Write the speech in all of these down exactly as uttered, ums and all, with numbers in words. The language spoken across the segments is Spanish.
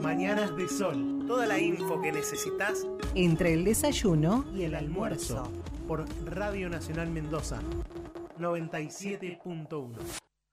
Mañanas de Sol. Toda la info que necesitas entre el desayuno y el almuerzo. Por Radio Nacional Mendoza noventa y siete punto uno.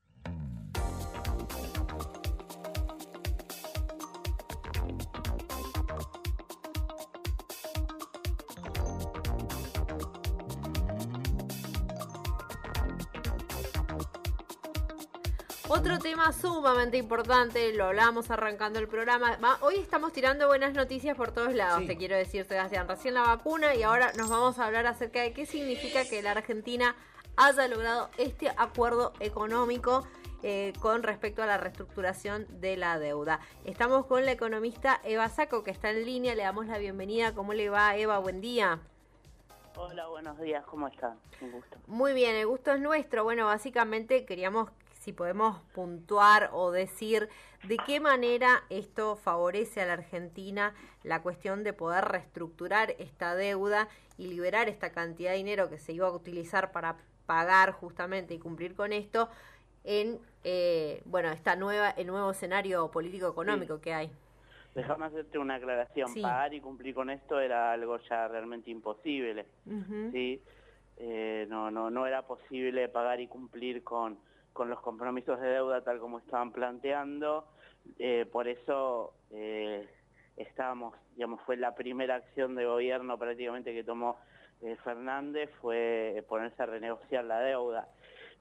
Otro tema sumamente importante, lo hablamos arrancando el programa. Va, hoy estamos tirando buenas noticias por todos lados, sí. Te quiero decir, Sebastián, recién la vacuna y ahora nos vamos a hablar acerca de qué significa que la Argentina haya logrado este acuerdo económico eh, con respecto a la reestructuración de la deuda. Estamos con la economista Eva Sacco, que está en línea, le damos la bienvenida. ¿Cómo le va, Eva? Buen día. Hola, buenos días, ¿cómo están? Un gusto. Muy bien, el gusto es nuestro. Bueno, básicamente queríamos, si podemos puntuar o decir de qué manera esto favorece a la Argentina la cuestión de poder reestructurar esta deuda y liberar esta cantidad de dinero que se iba a utilizar para pagar justamente y cumplir con esto en eh, bueno esta nueva el nuevo escenario político-económico sí. que hay. Déjame hacerte una aclaración. Sí. Pagar y cumplir con esto era algo ya realmente imposible. Uh-huh. ¿Sí? Eh, no, no, no era posible pagar y cumplir con, con los compromisos de deuda tal como estaban planteando. Eh, por eso eh, estábamos, digamos, fue la primera acción de gobierno prácticamente que tomó eh, Fernández, fue ponerse a renegociar la deuda.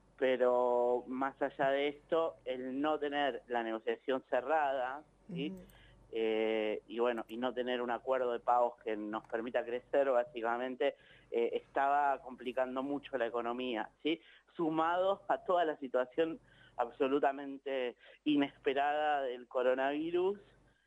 Pero más allá de esto, el no tener la negociación cerrada, ¿sí? Uh-huh. Eh, y bueno, y no tener un acuerdo de pagos que nos permita crecer, básicamente, eh, estaba complicando mucho la economía, ¿sí? Sumados a toda la situación absolutamente inesperada del coronavirus,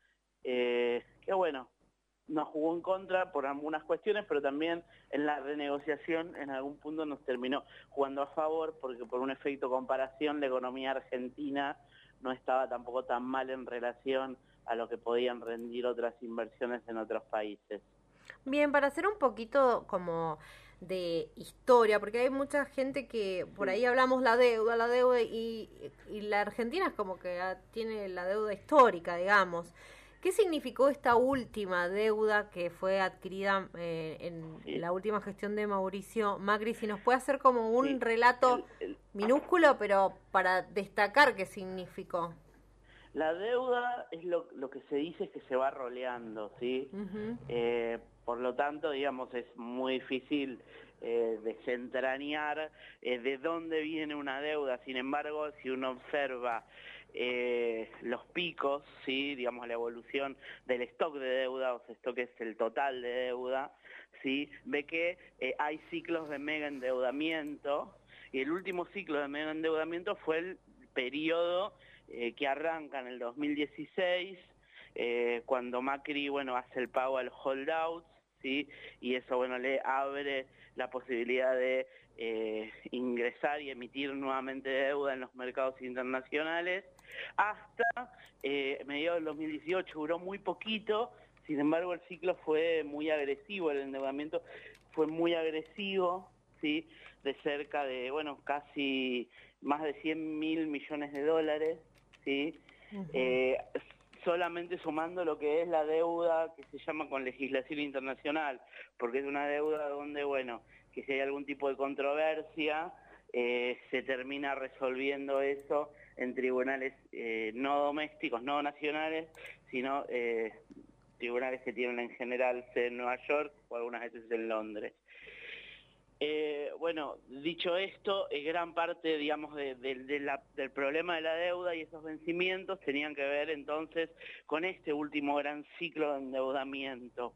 eh, que bueno, nos jugó en contra por algunas cuestiones, pero también en la renegociación en algún punto nos terminó jugando a favor, porque por un efecto comparación la economía argentina no estaba tampoco tan mal en relación a lo que podían rendir otras inversiones en otros países. Bien, para hacer un poquito como de historia, porque hay mucha gente que por ahí hablamos la deuda, la deuda, y, y la Argentina es como que tiene la deuda histórica, digamos. ¿Qué significó esta última deuda que fue adquirida eh, en sí. la última gestión de Mauricio Macri? Si nos puede hacer como un sí. relato el, el... minúsculo, pero para destacar qué significó. La deuda es lo, lo que se dice es que se va roleando, ¿sí? Uh-huh. Eh, por lo tanto, digamos, es muy difícil eh, desentrañar eh, de dónde viene una deuda. Sin embargo, si uno observa eh, los picos, ¿sí? Digamos, la evolución del stock de deuda, o sea, esto que es el total de deuda, ¿sí? Ve que eh, hay ciclos de mega endeudamiento, y el último ciclo de mega endeudamiento fue el periodo eh, que arranca en el dos mil dieciséis, eh, cuando Macri, bueno, hace el pago a los holdouts, ¿sí? Y eso, bueno, le abre la posibilidad de eh, ingresar y emitir nuevamente deuda en los mercados internacionales, hasta eh, mediados del dos mil dieciocho, duró muy poquito. Sin embargo, el ciclo fue muy agresivo, el endeudamiento fue muy agresivo, ¿sí? De cerca de, bueno, casi más de cien mil millones de dólares, ¿sí? Uh-huh. eh, solamente sumando lo que es la deuda que se llama con legislación internacional, porque es una deuda donde, bueno, que si hay algún tipo de controversia, eh, se termina resolviendo eso en tribunales eh, no domésticos, no nacionales, sino eh, tribunales que tienen en general sede en Nueva York o algunas veces en Londres. Eh, bueno, dicho esto, eh, gran parte, digamos, de, de, de la, del problema de la deuda y esos vencimientos tenían que ver entonces con este último gran ciclo de endeudamiento.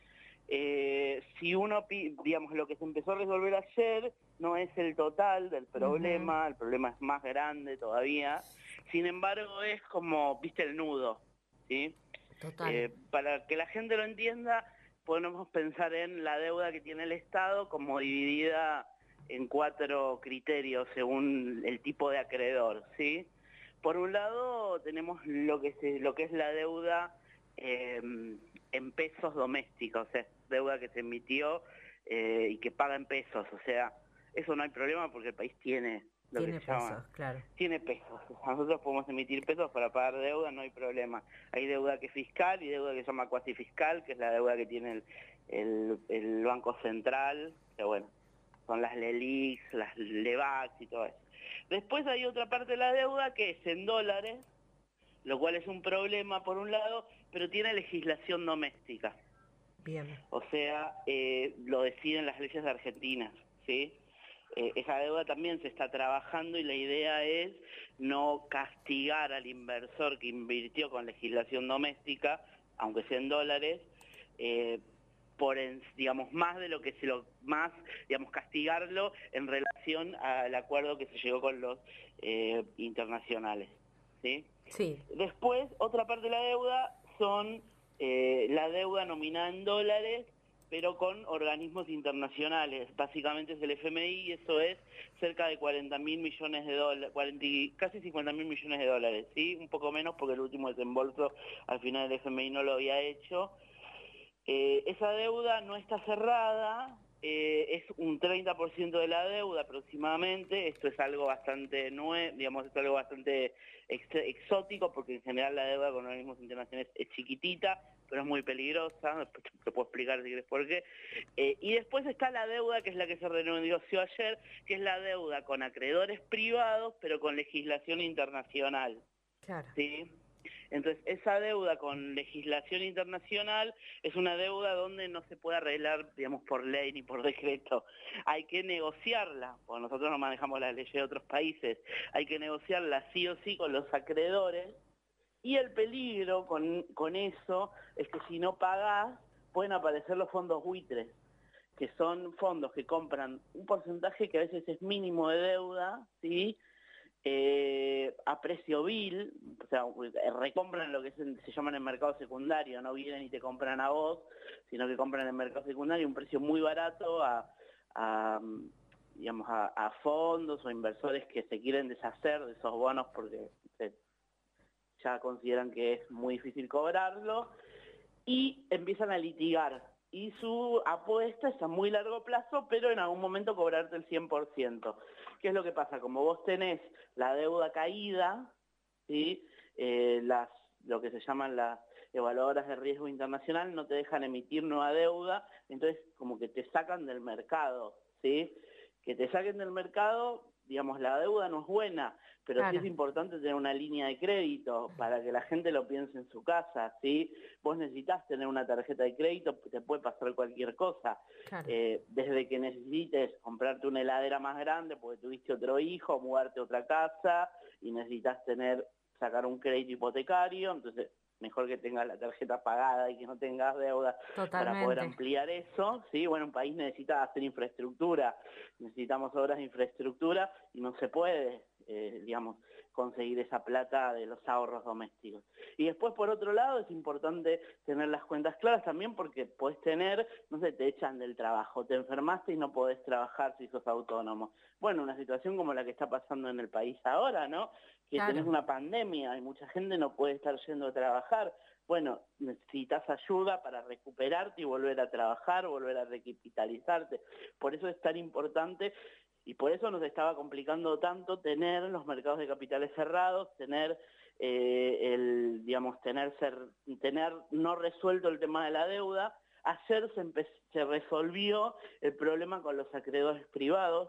Eh, si uno, digamos, lo que se empezó a resolver ayer no es el total del problema, uh-huh. El problema es más grande todavía, sin embargo es como, viste, el nudo, ¿sí? Total. Eh, para que la gente lo entienda, podemos pensar en la deuda que tiene el Estado como dividida en cuatro criterios según el tipo de acreedor, ¿sí? Por un lado tenemos lo que, se, lo que es la deuda eh, en pesos domésticos, o sea, deuda que se emitió eh, y que paga en pesos, o sea, eso no hay problema porque el país tiene Lo Tiene que se llama. pesos, claro. Tiene pesos. Nosotros podemos emitir pesos para pagar deuda, no hay problema. Hay deuda que es fiscal y deuda que se llama cuasi fiscal, que es la deuda que tiene el, el, el Banco Central, que bueno, son las LELIQs, las LEVAX y todo eso. Después hay otra parte de la deuda que es en dólares, lo cual es un problema por un lado, pero tiene legislación doméstica. Bien. O sea, eh, lo deciden las leyes argentinas, ¿sí? Eh, esa deuda también se está trabajando y la idea es no castigar al inversor que invirtió con legislación doméstica, aunque sea en dólares, eh, por, en, digamos, más de lo que se lo, más, digamos, castigarlo en relación al acuerdo que se llegó con los eh, internacionales, ¿sí? Sí. Después, otra parte de la deuda son eh, la deuda nominada en dólares, pero con organismos internacionales. Básicamente es el F M I y eso es cerca de cuarenta mil millones de dólares, casi cincuenta mil millones de dólares, ¿sí? Un poco menos porque el último desembolso al final el F M I no lo había hecho. Eh, esa deuda no está cerrada, eh, es un treinta por ciento de la deuda aproximadamente. Esto es algo bastante nuevo, digamos, es algo bastante ex exótico, porque en general la deuda con organismos internacionales es chiquitita, pero es muy peligrosa. Después te puedo explicar si quieres por qué. Eh, y después está la deuda, que es la que se renegoció ayer, que es la deuda con acreedores privados, pero con legislación internacional. Claro. ¿Sí? Entonces, esa deuda con legislación internacional es una deuda donde no se puede arreglar, digamos, por ley ni por decreto. Hay que negociarla, porque nosotros no manejamos las leyes de otros países. Hay que negociarla sí o sí con los acreedores. Y el peligro con, con eso es que si no pagás, pueden aparecer los fondos buitres, que son fondos que compran un porcentaje que a veces es mínimo de deuda, ¿sí? Eh, a precio vil, o sea, recompran lo que se, se llama en el mercado secundario, no vienen y te compran a vos, sino que compran en el mercado secundario un precio muy barato a, a digamos, a, a fondos o inversores que se quieren deshacer de esos bonos porque se, ya consideran que es muy difícil cobrarlo, y empiezan a litigar. Y su apuesta es a muy largo plazo, pero en algún momento cobrarte el cien por ciento. ¿Qué es lo que pasa? Como vos tenés la deuda caída, ¿sí? eh, las, lo que se llaman las evaluadoras de riesgo internacional no te dejan emitir nueva deuda, entonces como que te sacan del mercado, ¿sí? Que te saquen del mercado, digamos, la deuda no es buena, pero Claro. sí es importante tener una línea de crédito para que la gente lo piense en su casa, ¿sí? Vos necesitas tener una tarjeta de crédito, te puede pasar cualquier cosa. Claro. Eh, desde que necesites comprarte una heladera más grande porque tuviste otro hijo, mudarte a otra casa y necesitas tener, sacar un crédito hipotecario, entonces mejor que tengas la tarjeta pagada y que no tengas deuda para poder ampliar eso, ¿sí? Bueno, un país necesita hacer infraestructura, necesitamos obras de infraestructura y no se puede, eh, digamos, conseguir esa plata de los ahorros domésticos. Y después, por otro lado, es importante tener las cuentas claras también porque podés tener, no sé, te echan del trabajo, te enfermaste y no podés trabajar si sos autónomo. Bueno, una situación como la que está pasando en el país ahora, ¿no? Que Claro. tenés una pandemia y mucha gente no puede estar yendo a trabajar. Bueno, necesitas ayuda para recuperarte y volver a trabajar, volver a recapitalizarte. Por eso es tan importante y por eso nos estaba complicando tanto tener los mercados de capitales cerrados, tener eh, el, digamos, tener ser, tener no resuelto el tema de la deuda. Ayer se, se resolvió el problema con los acreedores privados,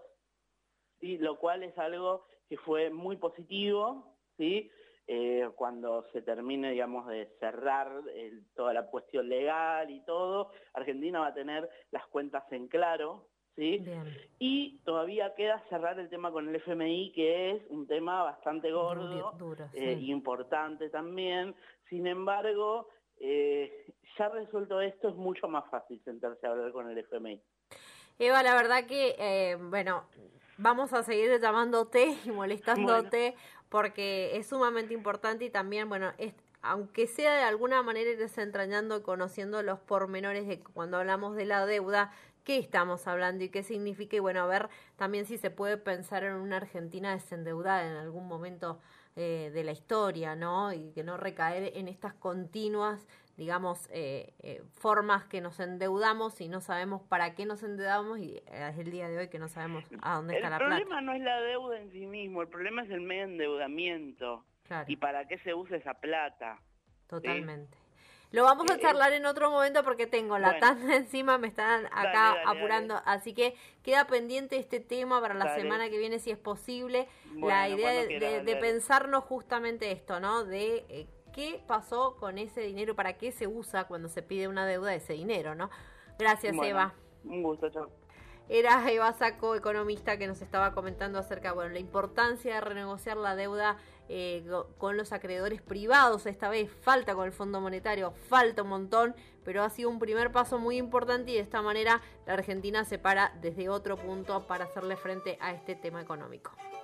¿sí? Lo cual es algo que fue muy positivo, ¿sí? Eh, cuando se termine, digamos, de cerrar el, toda la cuestión legal y todo, Argentina va a tener las cuentas en claro, ¿sí? Bien. Y todavía queda cerrar el tema con el F M I, que es un tema bastante gordo, Duro, duro, eh, sí. importante también. Sin embargo, eh, ya resuelto esto, es mucho más fácil sentarse a hablar con el F M I. Eva, la verdad que, eh, bueno, vamos a seguir llamándote y molestándote bueno. porque es sumamente importante y también, bueno, es, aunque sea de alguna manera ir desentrañando y conociendo los pormenores de cuando hablamos de la deuda, qué estamos hablando y qué significa, y bueno, a ver también si se puede pensar en una Argentina desendeudada en algún momento eh, de la historia, ¿no? Y que no recaer en estas continuas, digamos, eh, eh, formas que nos endeudamos y no sabemos para qué nos endeudamos, y es el día de hoy que no sabemos a dónde está la plata. El problema no es la deuda en sí mismo, el problema es el medio endeudamiento. Claro. Y para qué se usa esa plata. Totalmente. ¿Sí? Lo vamos a charlar en otro momento porque tengo la bueno. tanda encima, me están acá dale, dale, apurando, dale. Así que queda pendiente este tema para la dale. semana que viene si es posible. Bueno, la idea de, quiera, de, de pensarnos justamente esto, ¿no? De eh, qué pasó con ese dinero, para qué se usa cuando se pide una deuda de ese dinero, ¿no? Gracias, bueno, Eva. Un gusto, chao. Era Eva Sacco, economista, que nos estaba comentando acerca, bueno, la importancia de renegociar la deuda eh, con los acreedores privados. Esta vez falta con el Fondo Monetario, falta un montón, pero ha sido un primer paso muy importante y de esta manera la Argentina se para desde otro punto para hacerle frente a este tema económico.